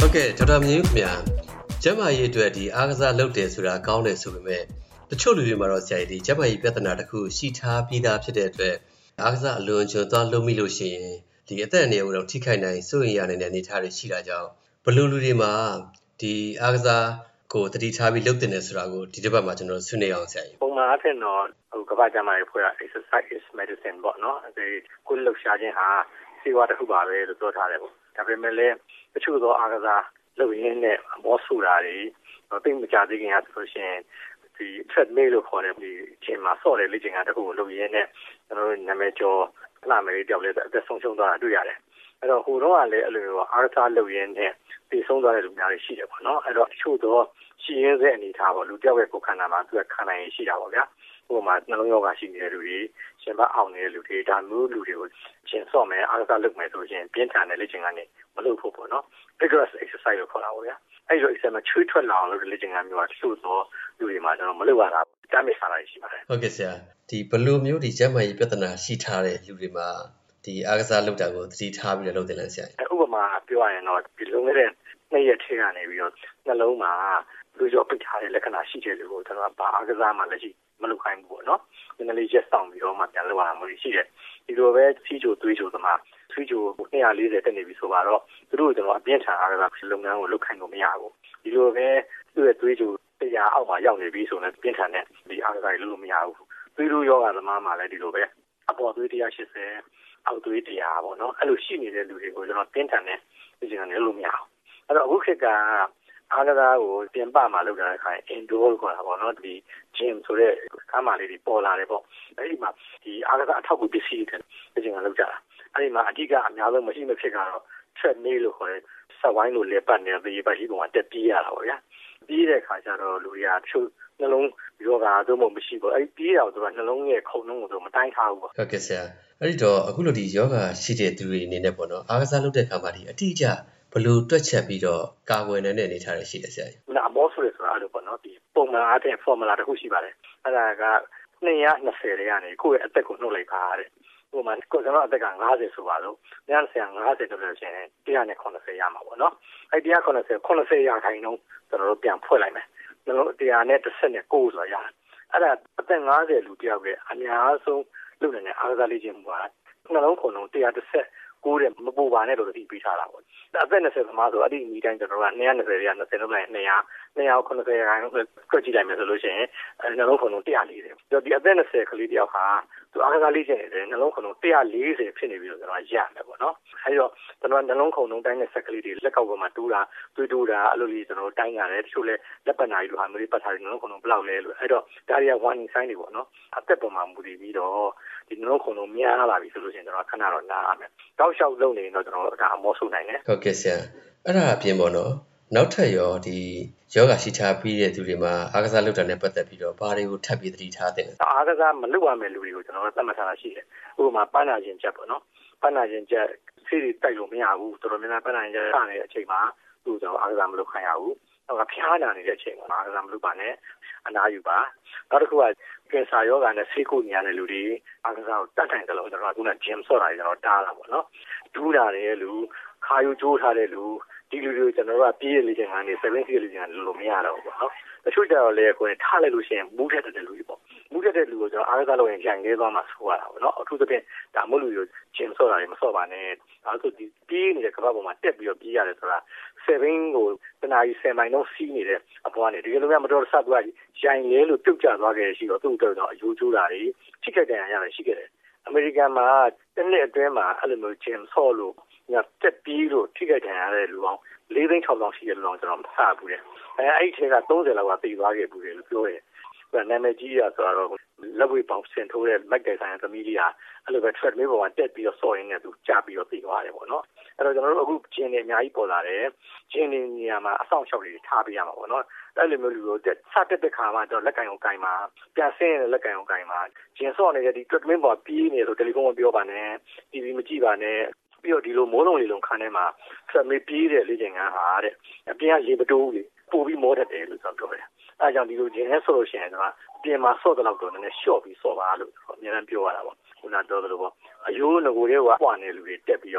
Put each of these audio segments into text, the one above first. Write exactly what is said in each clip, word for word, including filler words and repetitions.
ဟုတ်ကဲ့ဒေါက်တာမြင့်ခင်ဗျာကျန်းမာရေးအတွက်ဒီအားကစားလုပ်တယ်ဆိုတာကောင်းတယ်ဆိုပေမဲ့တချို့လူတွေမှာတော့ဆရာကြီးဒီကျန်းမာရေးပြဿနာတစ်ခုရှိထားပြီးသားဖြစ်တဲ့အတွက်အားကစားအလွန်ကျွံသွားလုပ်မိလို့ရှိရင်ဒီအသက်အန္တရာယ်ကိုတော့ထိခိုက်နိုင်စိုးရိမ်ရနိုင်တဲ့အနေအထားတွေရှိတာကြောင့်ဘယ်လိုလူတွေမှာဒီအားကစားကိုတတိထားပြီးလုပ်တင်နေဆိုတာကိုဒီတစ်ပတ်မှာကျွန်တော်ဆွေးနွေးအောင်ဆရာကြီးပုံမှန်အဖြစ်တော့ဟိုကမ္ဘာ့ကျန်းမာရေးအဖွဲ့က exercise is medicine ပေါ့နော်အဲဒီကိုလှုပ်ရှားခြင်းဟာဆေးဝါးတစ်ခုပါပဲလို့ပြောထားတယ်ပေါ့ဒါပေမဲ့လည်းတချို့သောအားကစားလုပ်ရင်းနဲ့မောဆူတာတွေသိမကြသေးခင်ကဆိုရှင်ဒီ treadmill လို့ခေါ်တဲ့ဒီအချိန်မှာဆော့တဲ့လေ့ကျင့်ခန်းတစ်ခုကိုလုပ်ရင်းနဲ့ကျွန်တော်တို့နာမည်ကျော်ခလာမယ်လေးတယောက်လည်းအသက်ဆုံးရှုံးသွားတာတွေ့ရတယ်အဲ့တော့ဟိုတော့ကလည်းအဲ့လိုအားကစားလုပ်ရင်းနဲ့တည်ဆုံးသွားတဲ့လူများတွေရှိတယ်ပေါ့နော်အဲ့တော့တချို့သောရှိရင်းစေအနေထားပေါ့လူတယောက်ရဲ့ကိုယ်ခန္ဓာမှာသူကခံနိုင်ရရှိတာပေါ့ဗျာဟိုမှာနှလုံးရောဂါရှိနေတဲ့လူတွေရှင်ဘအောင်နေတဲ့လူတွေဒါမျိုးလူတွေကိုရှင်းဆော့မယ်အားကစားလုပ်မယ်ဆိုရင်ပြင်းထန်တဲ့လေ့ကျင့်ခန်းတွေမလုပ်ဖို့ပေါ့နော် vigorous exercise လို့ခေါ်တာပေါ့ဗျာအဲ့လို exercise မှာချွေးထွက်လာအောင်လုပ်တဲ့လေ့ကျင့်ခန်းမျိုးကတချို့သောလူတွေမှာကျွန်တော်မလုပ်ရတာတမ်းမိစားတာရှိပါတယ်ဟုတ်ကဲ့ဆရာဒီဘယ်လိုမျိုးဒီကျန်းမာရေးပြဿနာရှိထားတဲ့လူတွေမှာဒီအားကစားလုပ်တာကိုသတိထားပြီးတော့လုပ်တယ်လဲဆရာဥပမာပြောရရင်တော့ဒီလုံးခဲ့တဲ့နှစ်ရက်ထဲကနေပြီးတော့နှလုံးမှာလူကြောပိတ်ထားတဲ့လက္ခဏာရှိတဲ့လူကိုကျွန်တော်ဘာအားကစားမှလည်းရှိမလုပ်ခိုင်းဘူးပေါ့နော်နည်းနည်းလေးရက်ဆောင်ပြီးတော့မှပြန်လုပ်ရမှာမျိုးရှိတယ်ဒီလိုပဲစီးချိုသွေးချိုသမားသွေးချိုနှစ်ရာလေးဆယ်တက်နေပြီဆိုတော့သူတို့ကျွန်တော်အပြင်းထန်အားကစားလုပ်ငန်းကိုလုပ်ခိုင်းလို့မရဘူးဒီလိုပဲသူ့ရဲ့သွေးချိုတရားအောက်မှာရောက်နေပြီဆိုရင်ပြင်းထန်တဲ့ဒီအားကစားလုပ်လို့မရဘူးသွေးလိုယောဂသမားမှာလည်းဒီလိုပဲအပေါ်သွေးတရားရှစ်ဆယ်အောက်သွေးတရားပေါ့နော်အဲ့လိုရှိနေတဲ့လူတွေကိုကျွန်တော်ပြင်းထန်တဲ့ဒီကျန်နေလို့မရဘူးအဲ့တော့အခုခေတ်ကအားကစားကိုပြင်ပမှာလုပ်တာတဲ့ခိုင် indoor ခေါ်တာပေါ့နော်ဒီ gym ဆိုတဲ့ခန်းမလေးတွေပေါ်လာတယ်ပေါ့အဲ့ဒီမှာဒီအားကစားအထောက်အကူပစ္စည်းတွေဒီကျန်လုပ်ကြတာအဲ့ဒီမှာအဓိကအများဆုံးမရှိမဖြစ်ကတော့ treadmill လို့ခေါ်တဲ့ဆက်ဝိုင်းလိုလေပတ်နေတဲ့ဒီပတ်ကြီးပေါ်မှာတက်ပြေးရတာပေါ့ဗျာပြေးတဲ့ခါကျတော့လူတွေကတချို့နှလုံးယောဂါသို့မဟုတ်မရှိဘူးအဲ့ပြေးတော့သူကနှလုံးရဲ့ခုန်နှုန်းကိုသူမတိုင်းထားဘူးပေါ့ဟုတ်ကဲ့ဆရာအဲ့ဒီတော့အခုလိုဒီယောဂါရှိတဲ့သူတွေအနေနဲ့ပေါ့နော်အားကစားလုပ်တဲ့ခါမှာဒီအတိအကျဘယ်လိုတွက်ချက်ပြီးတော့ကာကွယ်နိုင်တဲ့အနေအထားတွေရှိတယ်ဆရာကြီး။နာမောဆိုရဆိုတာအဲ့လိုပေါ့နော်ဒီပုံမှန်အားဖြင့် formula တစ်ခုရှိပါတယ်။အဲ့ဒါကနှစ်ရာနှစ်ဆယ်တွေကနေကိုယ့်ရဲ့အသက်ကိုနှုတ်လိုက်ပါတဲ့။ဟိုမှာကိုယ်ကျွန်တော်အသက်ကငါးဆယ်ဆိုပါလို့။ညဆယ်ငါးဆယ်ဆိုလို့ရှိရင်တစ်ရာနဲ့ခုနှစ်ဆယ်ရမှာပေါ့နော်။အဲ့တစ်ရာခုနှစ်ဆယ်ခုနှစ်ဆယ်ရာခိုင်နှုန်းကျွန်တော်တို့ပြန်ဖွဲ့လိုက်မယ်။ကျွန်တော်တို့တစ်ရာနဲ့တစ်ဆက်နဲ့ကိုဆိုတာရတယ်။အဲ့ဒါအသက်ငါးဆယ်လူတယောက်ရဲ့အများဆုံးလုပ်နေတဲ့အားကစားလေ့ကျင့်မှုပါ။နှလုံးခုန်လုံးတစ်ရာတစ်ဆက်ကိုတဲ့မပူပါနဲ့လို့သိပေးထားတာပေါ့အသက်နှစ်ဆယ်သမားဆိုအဲ့ဒီမိတိုင်းကျွန်တော်ကနှစ်ရာနှစ်ဆယ်ရာနှစ်ဆယ်လောက်လိုက်နှစ်ရာနှစ်ရာခုနှစ်ဆယ်ရာခွက်ကြည့်လိုက်မယ်ဆိုလို့ရှိရင်နှလုံးခုန်လုံးတစ်ရာလေးတယ်ဒီအသက်နှစ်ဆယ်ကလေးတယောက်ဟာသူအားကစားလေ့ကျင့်နေတယ်နှလုံးခုန်လုံးတစ်ရာလေးဆယ်ဖြစ်နေပြီလို့ကျွန်တော်ရရမယ်ပေါ့နော်အဲဒီတော့ကျွန်တော်နှလုံးခုန်လုံးတိုင်းတဲ့ဆက်ကလေးတွေလက်ကောက်ပေါ်မှာတူးတာတွေးတူးတာအဲ့လိုလေးကျွန်တော်တိုင်းရတယ်တချို့လဲလက်ပတ်နာရီလိုဟာမျိုးလေးပတ်ထားတယ်နှလုံးခုန်လုံးဘယ်လောက်လဲလို့အဲ့တော့ဒါတွေက warning sign တွေပေါ့နော်အသက်ပေါ်မှာမူတည်ပြီးတော့ဒီနှလုံးခုန်လုံးများလာပြီဆိုလို့ရှိရင်ကျွန်တော်ခဏတော့နားရမယ်တောက်လျှောက်လုပ်နေရင်တော့ကျွန်တော်ဒါအမောဆုနိုင်တယ်ဟုတ်ကဲ့ဆရာအဲ့ဒါအပြင်ပေါ့နော်နောက်ထပ်ရောဒီယောဂရှိထားပြီးတဲ့သူတွေမှာအားကစားလုပ်တာနဲ့ပတ်သက်ပြီးတော့ဘာတွေကိုထပ်ပြီးသတိထားသင့်လဲအားကစားမလုပ်ရမယ့်လူတွေကိုကျွန်တော်တို့သတ်မှတ်ထားတာရှိတယ်ဥပမာပန်းနာခြင်းချက်ပေါ့နော်ပန်းနာခြင်းချက်ဆေးတွေတိုက်လို့မရဘူးတော်တော်များများပန်းနာခြင်းချက်စနေတဲ့အချိန်မှာသူ့ကျွန်တော်အားကစားမလုပ်ခိုင်းရဘူးနောက်ကဖျားနာနေတဲ့အချိန်မှာအားကစားမလုပ်ပါနဲ့အနားယူပါနောက်တစ်ခုကကင်ဆာယောဂါနဲ့ဆေးကုနေရတဲ့လူတွေအားကစားကိုတတ်နိုင်တယ်လို့ကျွန်တော်ကခုန gym ဆော့တာကျွန်တော်တားတာပေါ့နော်ဒူးတာတဲ့လူခါယူကျိုးထားတဲ့လူဒီလူတွေကျွန်တော်တို့ကပြေးရလေ့ကျင့်ခန်းနေseven Cလေ့ကျင့်ခန်းလို့မရတော့ဘူးပေါ့နော်တချို့ကြတော့လေကိုယ်ထားလိုက်လို့ရှိရင်မူးထက်တဲ့လူတွေပေါ့မူးထက်တဲ့လူကိုကျွန်တော်အားကစားလုပ်ရင်ကြံခဲ့သွားမှဆိုရတာပေါ့နော်အထူးသဖြင့်ဒါမို့လူတွေ gym ဆော့တာတွေမဆော့ပါနဲ့အဲဆိုဒီပြေးနေတဲ့ကမ္ဘာပေါ်မှာတက်ပြီးတော့ပြေးရတယ်ဆိုတာsevenကိုတနာရီtenမိုင်လုံးစီးနေတဲ့အပွားနေဒီလိုမျိုးမတော်တဆသူကရိုင်လဲလို့ပြုတ်ကျသွားခဲ့ရှိတော့သူ့အတွက်တော့အယိုးကျိုးတာတွေထိခိုက်ဒဏ်ရာရတယ်ရှိခဲ့တယ်အမေရိကန်မှာတစ်နှစ်အတွင်းမှာအဲ့လိုမျိုး gym ဆော့လို့ညတက်ပြီးလို့ထိခိုက်ဒဏ်ရာရတဲ့လူအောင်၄သိန်း၆သောင်းရှိတယ်လို့ကျွန်တော်မဆဘူးတဲ့အဲအဲ့ဒီထဲကသုံးဆယ်လောက်ကတည်သွားခဲ့ဘူးတယ်လို့ပြောတယ်နာမည်ကြီးရဆိုတော့လက်ဝဲပေါင်းဆင်ထိုးတဲ့မက်တိုင်ဆိုင်သမီးကြီးဟာအဲ့လိုပဲ treadmill ပေါ်မှာတက်ပြီးတော့ဆော့ရင်းနဲ့သူကျပြီးတော့ပြီးသွားတယ်ပေါ့နော်အဲ့တော့ကျွန်တော်တို့အခုဂျင်းတွေအများကြီးပေါ်လာတယ်ဂျင်းတွေနေရာမှာအဆောင်ရှောက်တွေထားပေးရမှာပေါ့နော်အဲ့လိုမျိုးလူတို့တက်စတက်တဲ့ခါမှာတော့လက်ကင်ကိုကင်မှာပြန်ဆင်းရတဲ့လက်ကင်ကိုကင်မှာဂျင်းဆော့နေတဲ့ဒီ treadmill ပေါ်ပြေးနေဆိုတယ်လီဖုန်းမပြောပါနဲ့ တီဗီ မကြည့်ပါနဲ့ပြီးတော့ဒီလိုမိုးလုံးလေလုံးခန်းထဲမှာ treadmill ပြေးတဲ့လေ့ကျင့်ခန်းဟာတဲ့အပြင်ကရေမတိုးဘူးလေပို့ပြီးမောတတ်တယ်လို့ကျွန်တော်ပြောတယ်အဲကြောင့်ဒီလိုဂျင်းနဲ့ဆော့လို့ရှိရင်ကျွန်တော်ပြင်မှာဆော့တဲ့လောက်တော့နည်းနည်းလျှော့ပြီးဆော့ပါလို့အများအားပြောရတာပေါ့ခုနပြောသလိုပေါ့အယိုးငကိုတွေကပွားနေလူတွေတက်ပြီးတော့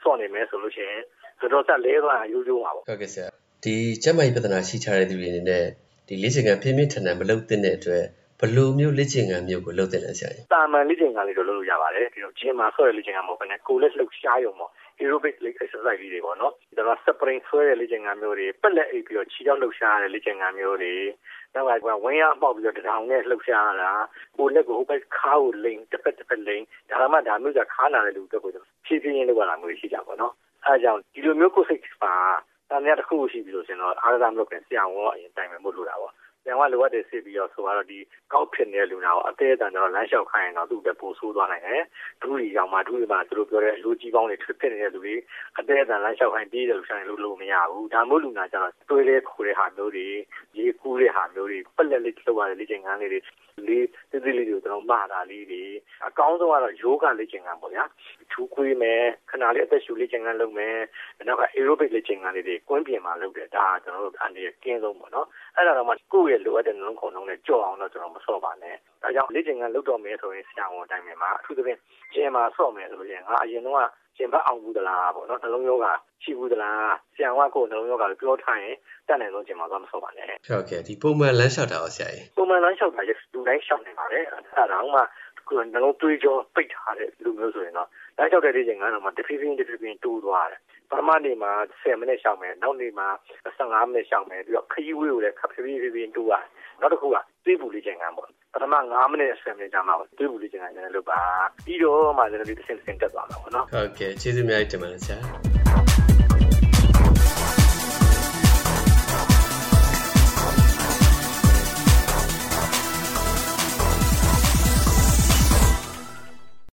စော့နေမယ်ဆိုလို့ရှိရင်တော်တော်လေးသွားရိုးရိုးပါပေါ့ဟုတ်ကဲ့ဆရာဒီကျန်းမာရေးပြဿနာရှိထားတဲ့သူတွေအနေနဲ့ဒီလေ့ကျင့်ခန်းပြင်းပြင်းထန်ထန်မလုပ်သင့်တဲ့အတွက်ဘယ်လိုမျိုးလေ့ကျင့်ခန်းမျိုးကိုလုပ်သင့်လဲဆရာတာမန်လေ့ကျင့်ခန်းလေးတော့လုပ်လို့ရပါတယ်ဒီတော့ဂျင်းမှာဆွဲလေ့ကျင့်ခန်းမဟုတ်ဘဲနဲ့ကိုယ်လက်လှုပ်ရှားရုံပေါ့aerobic exercise လေးတွေပေါ့နော်ဒါက spring ဆွဲတဲ့လေ့ကျင့်ခန်းမျိုးတွေပက်လက်အိပ်ပြီးတော့ခြေထောက်လှုပ်ရှားတဲ့လေ့ကျင့်ခန်းမျိုးတွေနောက်ကဝင်းရပေါက်ပြီးတော့တထောင်နဲ့လှုပ်ရှားတာကိုယ်လက်ကိုဟိုဘက်ခါးကိုလိမ်တစ်ဖက်တစ်ဖက်လိမ်ဒါမှမဒါမျိုးကခါးနာတဲ့လူတွေကိုဖြည်းဖြည်းချင်းလုပ်ရတာမျိုးရှိကြပါတော့အဲအကြောင်းဒီလိုမျိုးကိုယ်စိတ်ပါတန်ရတစ်ခုရှိပြီလို့ဆိုရင်တော့အားကစားမလုပ်ခင်ဆရာဝန်အရင်တိုင်မယ်မို့လို့တာပေါ့ဆရာဝန်လိုအပ်တဲ့စစ်ပြီးတော့ဆိုတော့ဒီကောက်ဖြစ်နေတဲ့လူနာကိုအသေးအတန်တော့လမ်းလျှောက်ခိုင်းရင်တော့သူ့ပဲပိုဆိုးသွားနိုင်တယ်ဒူးရီကြောင့်မှဒူးရီမှာသူတို့ပြောတဲ့လူကြီးပေါင်းတွေဖြစ်ဖြစ်နေတဲ့လူတွေအသေးအတန်လမ်းလျှောက်ခိုင်းပြီးတဲ့လူဆိုင်လို့လို့မရဘူးဒါမျိုးလူနာကျတော့တွေးလဲခိုးတဲ့ဟာမျိုးတွေရေကူးတဲ့ဟာမျိုးတွေပက်လက်လေးလောက်ရတဲ့လေ့ကျင့်ခန်းလေးတွေလေးတိတိလေးတွေကျွန်တော်မှားတာလေးတွေအကောင်းဆုံးကတော့ယောဂလေ့ကျင့်ခန်းပေါ့ဗျာထူးခွေးမယ်ခဏလေးအသက်ရှူလေ့ကျင့်ခန်းလုပ်မယ်နောက်က aerobic လေ့ကျင့်ခန်းလေးတွေကွင်းပြင်မှာလုပ်တယ်ဒါကကျွန်တော်တို့အန်ဒီကင်းဆုံးပေါ့နော်အဲ့ဒါတော့မှကိုယ့်ရဲ့လိုအပ်တဲ့နှလုံးခုန်နှုန်းနဲ့ကြော့အောင်တော့ကျွန်တော်မဆော့ပါနဲ့ဒါကြောင့်လေ့ကျင့်ခန်းလုပ်တော့မယ်ဆိုရင်ဆရာဝန်အတိုင်းမှာအထူးသဖြင့်ဂျင်မှာဆော့မယ်ဆိုရင်ငါအရင်တော့ကျင်ဘတ်အောင်ဘူးသလားပေါ့နော်နှလုံးယောဂရှိဘူးသလားဆရာဝန်ကကိုယ်နှလုံးယောဂကိုပြောထားရင်တက်နိုင်ဆုံးကျင်မှာတော့မဆော့ပါနဲ့ဟုတ်ကဲ့ဒီပုံမှန်လမ်းလျှောက်တာရောဆရာကြီးပုံမှန်လမ်းလျှောက်တာရလူတိုင်းလျှောက်နေပါတယ်အဲ့ဒါတော့မှကိုယ်နှလုံးတွေးကြောပိတ်ထားတဲ့လူမျိုးဆိုရင်တော့လမ်းလျှောက်တဲ့လေ့ကျင့်ခန်းတော့မှတဖြည်းဖြည်းတဖြည်းဖြည်းတိုးသွားတယ်ပထမနေ့မှာဆယ်မိနစ်ရှောက်မယ်နောက်နေ့မှာဆယ်ငါးမိနစ်ရှောက်မယ်ပြီးတော့ခရီးဝေးကိုလည်းခပ်ဖြည်းဖြည်းဖြည်းတိုးရတယ်နောက်တစ်ခုကသွေးပူလေ့ကျင့်ခန်းပေါ့ပထမငါးမိနစ်ဆယ်မိနစ်ကြာမှသွေးပူလေ့ကျင့်ခန်းလည်းလုပ်ပါပြီးတော့မှလည်းဒီတစ်ဆင့်တစ်ဆင့်တက်သွားမှာပေါ့နော်ဟုတ်ကဲ့ကျေးဇူးအများကြီးတင်ပါတယ်ဆရာ